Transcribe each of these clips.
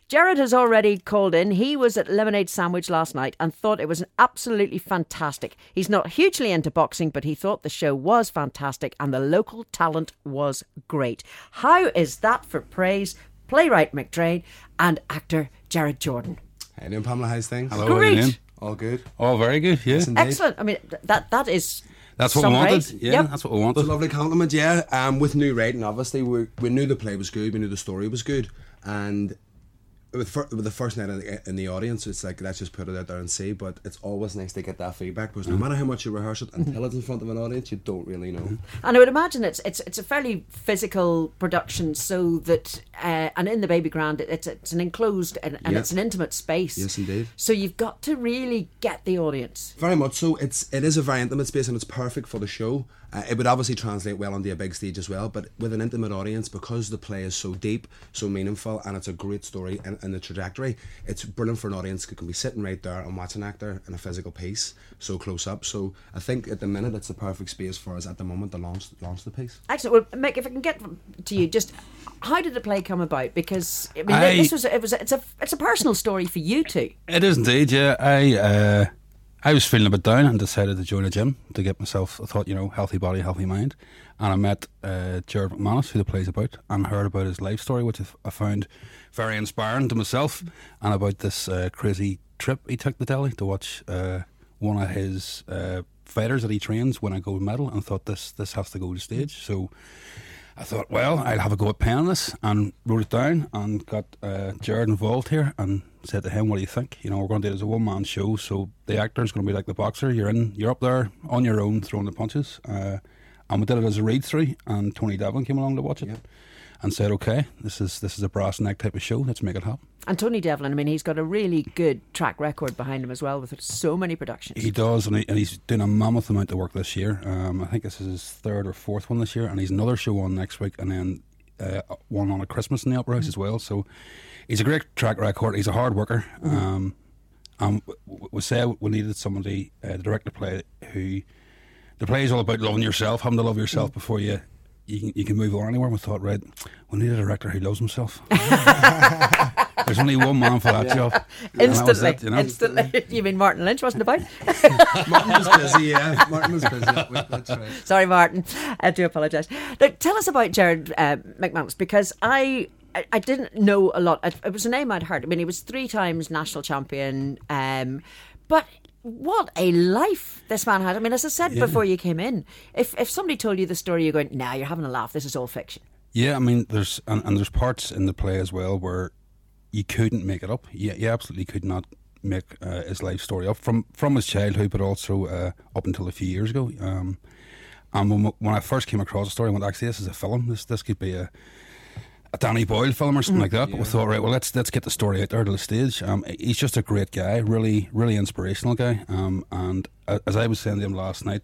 Jared has already called in. He was at Lemonade Sandwich last night and thought it was absolutely fantastic. He's not hugely into boxing, but he thought the show was fantastic and the local talent was great. How is that for praise? Playwright Mick Drain and actor Jared Jordan. Hey, doing Pamela, how's things? Hello, Great. how you doing? All good. All very good, yeah. Yes, indeed. Excellent. I mean, that is... That's what some we wanted. praise. Yeah, Yep. that's what we It's wanted. a lovely compliment, yeah. With new writing, obviously, we knew the play was good, we knew the story was good, and with the first night in the audience, it's like, let's just put it out there and see, but it's always nice to get that feedback, because no matter how much you rehearse it, until it's in front of an audience, you don't really know. And I would imagine it's a fairly physical production, so that and in the Baby Grand it's an enclosed and Yeah. it's an intimate space. Yes, indeed. So you've got to really get the audience. Very much so. It is a very intimate space and it's perfect for the show. It would obviously translate well onto a big stage as well, but with an intimate audience, because the play is so deep, so meaningful, and it's a great story and the trajectory, it's brilliant for an audience who can be sitting right there and watch an actor in a physical piece so close up. So I think at the minute it's the perfect space for us at the moment to launch the piece. Excellent. Well, Mick, if I can get to you, just how did the play come about? Because I mean, it's a personal story for you two. It is indeed, yeah. I was feeling a bit down and decided to join a gym to get myself, I thought, healthy body, healthy mind. And I met Jared McManus, who the play's about, and heard about his life story, which I found very inspiring to myself, and about this crazy trip he took to Delhi to watch one of his fighters that he trains win a gold medal, and thought this has to go to stage. So I thought, well, I'll have a go at penning this, and wrote it down and got Jared involved here and said to him, what do you think? We're going to do it as a one-man show, so the actor's going to be like the boxer. You're up there on your own throwing the punches. And we did it as a read-through, and Tony Devlin came along to watch it. Yep. And said, okay, this is a brass neck type of show, let's make it happen. And Tony Devlin, I mean, he's got a really good track record behind him as well, with so many productions. He does, and he's doing a mammoth amount of work this year. I think this is his third or fourth one this year, and he's another show on next week, and then one on at Christmas in the Opera House as well. So he's a great track record. He's a hard worker. And we said we needed somebody to direct the play who... The play is all about loving yourself, having to love yourself before you can move on anywhere. We thought, right, we need a director who loves himself. There's only one man for that job. Instantly. Instantly. You mean Martin Lynch wasn't about? Martin was busy, yeah. Martin was busy that week, that's right. Sorry, Martin. I do apologise. Look, tell us about Jared McManus, because I didn't know a lot. It was a name I'd heard. I mean, he was 3 times national champion, but what a life this man had. I mean, as I said before you came in, if somebody told you the story, you're going, nah, you're having a laugh, this is all fiction. Yeah, I mean, there's parts in the play as well where you couldn't make it up. You absolutely could not make his life story up from his childhood, but also up until a few years ago. And when I first came across the story, I went, actually, this is a film. This could be a Danny Boyle film or something like that. But we thought, right, well, let's get the story out there to the stage. He's just a great guy, really, really inspirational guy. And as I was saying to him last night,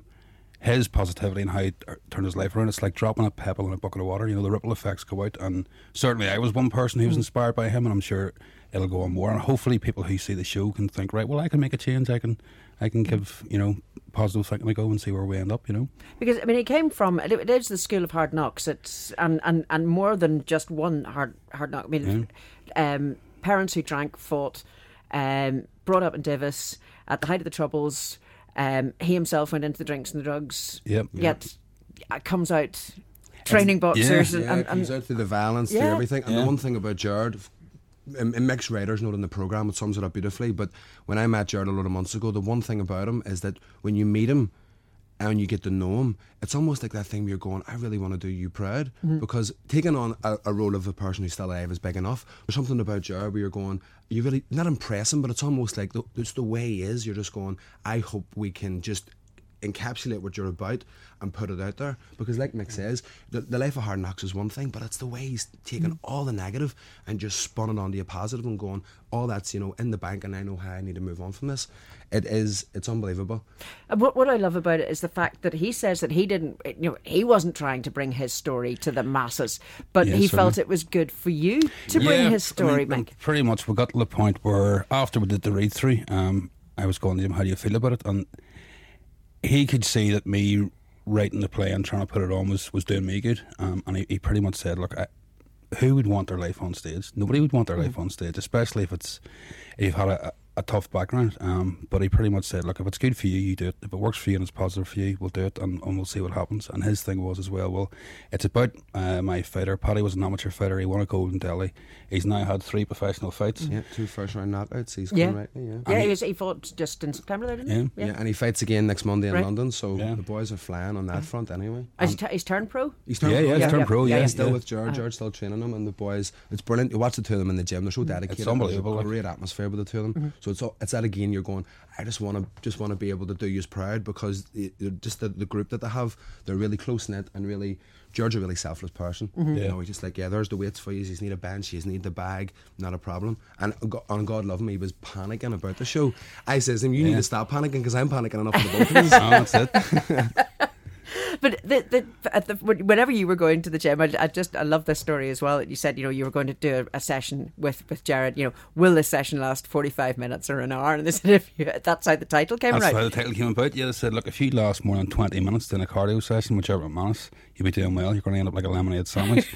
his positivity and how he turned his life around, it's like dropping a pebble in a bucket of water. The ripple effects go out. And certainly I was one person who was inspired by him, and I'm sure it'll go on more. And hopefully people who see the show can think, right, well, I can make a change. I can give, positive thinking a go and see where we end up, Because, I mean, it came from, it is the school of hard knocks. It's and more than just one hard knock. I mean, parents who drank, fought, brought up in Davis at the height of the Troubles. He himself went into the drinks and the drugs. Yet comes out training boxers. It comes out through the violence, through everything. And the one thing about Jared, and Mick's writers note in the programme, it sums it up beautifully, but when I met Jared a lot of months ago, the one thing about him is that when you meet him and you get to know him, it's almost like that thing where you're going, I really want to do you proud, because taking on a role of a person who's still alive is big enough. There's something about Jared where you're going, you really, not impress him, but it's almost like it's the way he is. You're just going, I hope we can just encapsulate what you're about and put it out there, because like Mick says, the life of hard knocks is one thing, but it's the way he's taken all the negative and just spun it onto a positive and going, all that's in the bank, and I know how I need to move on from this. It's unbelievable. And what I love about it is the fact that he says that he didn't, he wasn't trying to bring his story to the masses, but he felt it was good for you to bring his story, Mick. Pretty much, we got to the point where after we did the read through, I was going to him, how do you feel about it? And he could see that me writing the play and trying to put it on was doing me good, and he pretty much said, look, who would want their life on stage? Nobody would want their life on stage, especially if you've had a tough background. But he pretty much said, look, if it's good for you, you do it. If it works for you and it's positive for you, we'll do it, and we'll see what happens. And his thing was as well, it's about my fighter. Paddy was an amateur fighter. He won a gold in Delhi. He's now had 3 professional fights. Yeah, 2 first-round knockouts. He's going rightly, he fought just in September there, didn't he? Yeah, and he fights again next Monday in London, so the boys are flying on that front anyway. He's turned pro? He's turned pro. He's turned pro, He's still with Jared. Jared's still training him, and the boys, it's brilliant. You watch the two of them in the gym, they're so dedicated. It's unbelievable. There's a great atmosphere with the two of them. So it's that again, you're going, I just want to be able to do you proud, because just the group that they have, they're really close-knit and really... George's a really selfless person. You know, he's just like, there's the weights for you. You need a bench, you need the bag, not a problem. And on God love him, he was panicking about the show. I says to him, you need to stop panicking, because I'm panicking enough for the both of us. That's it. But whenever you were going to the gym, I love this story as well. That you said, you were going to do a session with Jared. Will this session last 45 minutes or an hour? And they said, that's how the title came That's right. how the title came about. Yeah, they said, look, if you last more than 20 minutes in a cardio session, whichever it matters, you'll be doing well. You're going to end up like a lemonade sandwich.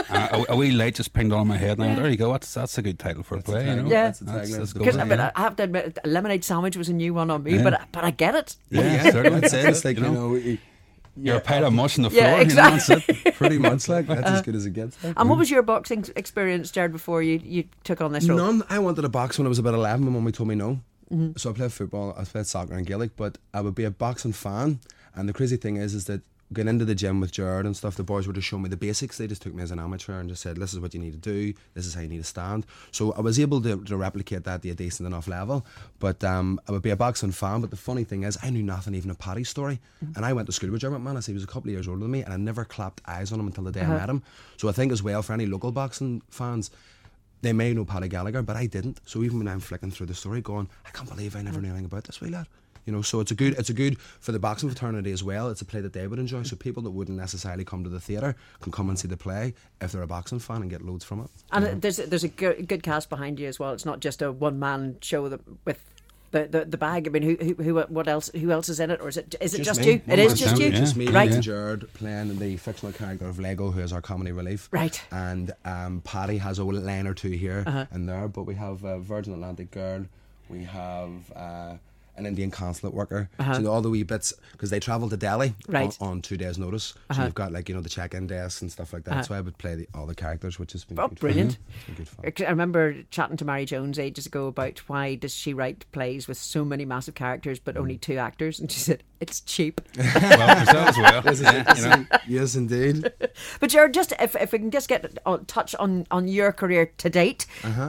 A wee light just pinged on my head. Now there you go. That's a good title for a play. Yeah, that's because I have to admit, a lemonade sandwich was a new one on me, but I get it. Yeah, certainly. It's like, you're a pile of mush on the floor. Yeah, exactly. That's it. Pretty much like that's as good as it gets. And what was your boxing experience, Jared, before you took on this role? None. I wanted to box when I was about 11. My mummy told me no. So I played football, I played soccer and Gaelic, but I would be a boxing fan. And the crazy thing is that going into the gym with Jared and stuff, the boys were just showing me the basics. They just took me as an amateur and just said, this is what you need to do, this is how you need to stand. So I was able to replicate that to a decent enough level. But I would be a boxing fan. But the funny thing is, I knew nothing even of Paddy's story. And I went to school with Jared McManus. He was a couple of years older than me, and I never clapped eyes on him until the day I met him. So I think as well, for any local boxing fans, they may know Paddy Gallagher, but I didn't. So even when I'm flicking through the story going, I can't believe I never knew anything about this wee lad. So it's a good for the boxing fraternity as well. It's a play that they would enjoy. So people that wouldn't necessarily come to the theatre can come and see the play if they're a boxing fan and get loads from it. And there's a good cast behind you as well. It's not just a one man show with the bag. I mean, who else is in it, or is it just you? It is just you. Just me, right? And Jared playing the fictional character of Lego, who is our comedy relief. Right. And Paddy has a line or two here and there, but we have Virgin Atlantic Girl. We have. An Indian consulate worker. So all the wee bits, because they travel to Delhi on 2 days' notice. So you've got the check-in desks and stuff like that. So I would play all the characters, which has been good brilliant. Good fun. I remember chatting to Mary Jones ages ago about why does she write plays with so many massive characters but only 2 actors, and she said it's cheap. Well, yourself as well. Yes, indeed. But Jared, just if we can just get touch on your career to date,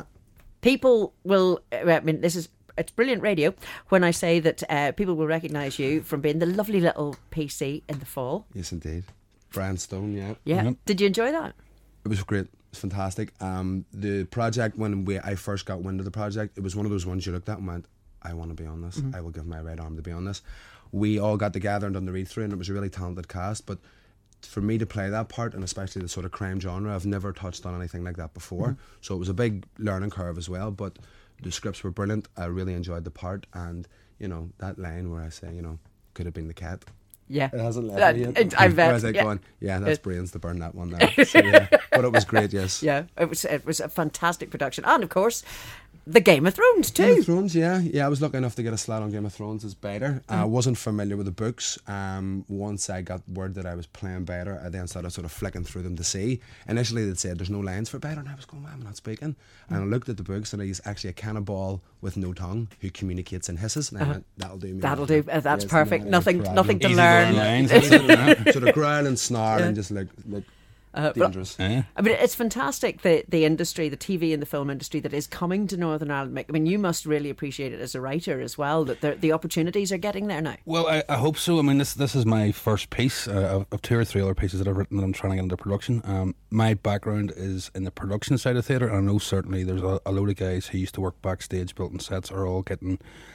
people will. I mean, it's brilliant radio when I say that people will recognise you from being the lovely little PC in The Fall. Yes, indeed. Brian Stone, yeah. Yeah. Did you enjoy that? It was great. It was fantastic. The project, when I first got wind of the project, it was one of those ones you looked at and went, I want to be on this. I will give my right arm to be on this. We all got together and done the read-through, and it was a really talented cast, but for me to play that part, and especially the sort of crime genre, I've never touched on anything like that before. So it was a big learning curve as well, but the scripts were brilliant. I really enjoyed the part, and that line where I say, could have been the cat. Yeah, it hasn't left me yet. I bet. I was going, that's brilliant to burn that one there. So, but it was great. Yes. Yeah, it was a fantastic production, and of course, the Game of Thrones too. Game of Thrones, yeah. I was lucky enough to get a slot on Game of Thrones as Bader. I wasn't familiar with the books. Once I got word that I was playing Bader, I then started sort of flicking through them to see. Initially, they'd said there's no lines for Bader, and I was going, why am I not speaking? And I looked at the books, and he's actually a cannibal with no tongue who communicates in hisses. And I went, that'll do me. That'll do. That's perfect. No nothing to learn. Sort of growl and snarl and just like dangerous. I mean, it's fantastic, the industry, the TV and the film industry that is coming to Northern Ireland. I mean, you must really appreciate it as a writer as well, that the opportunities are getting there now. Well, I hope so. I mean, this is my first piece of 2 or 3 other pieces that I've written that I'm trying to get into production. My background is in the production side of theatre, and I know certainly there's a load of guys who used to work backstage building sets are all getting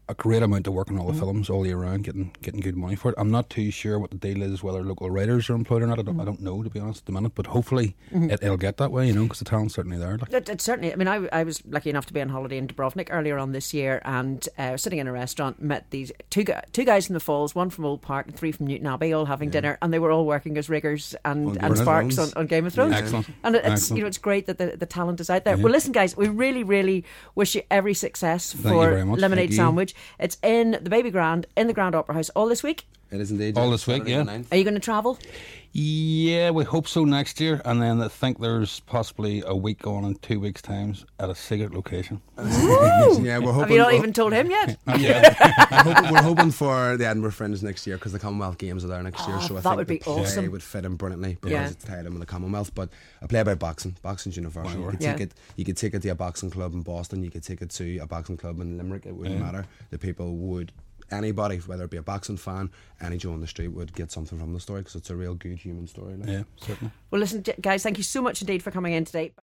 a great amount of work on all the films all year round, getting good money for it. I'm not too sure what the deal is, whether local writers are employed or not. I don't know, to be honest, at the minute. But hopefully it'll get that way, because the talent's certainly there. It certainly. I mean, I was lucky enough to be on holiday in Dubrovnik earlier on this year, and sitting in a restaurant, met these two guys from the Falls, one from Old Park and three from Newton Abbey, all having dinner, and they were all working as riggers and sparks on Game of Thrones. Excellent. And it's it's great that the talent is out there. Well, listen, guys, we really, really wish you every success for Lemonade Sandwich. It's in the Baby Grand, in the Grand Opera House, all this week. It is indeed. All this week, yeah. Are you going to travel? Yeah, we hope so next year, and then I think there's possibly a week going in 2 weeks' time at a secret location. Yeah, we're hoping. Have you not even told him yet? We're hoping for the Edinburgh Fringe next year, because the Commonwealth Games are there next year, so I think would be awesome. It would fit in brilliantly, because it's tied in with the Commonwealth. But I play about boxing. Boxing's universal. Sure. You could take it to a boxing club in Boston. You could take it to a boxing club in Limerick. It wouldn't matter. The people would. Anybody, whether it be a boxing fan, any Joe on the street, would get something from the story, because it's a real good human story. Yeah, certainly. Well, listen, guys, thank you so much indeed for coming in today.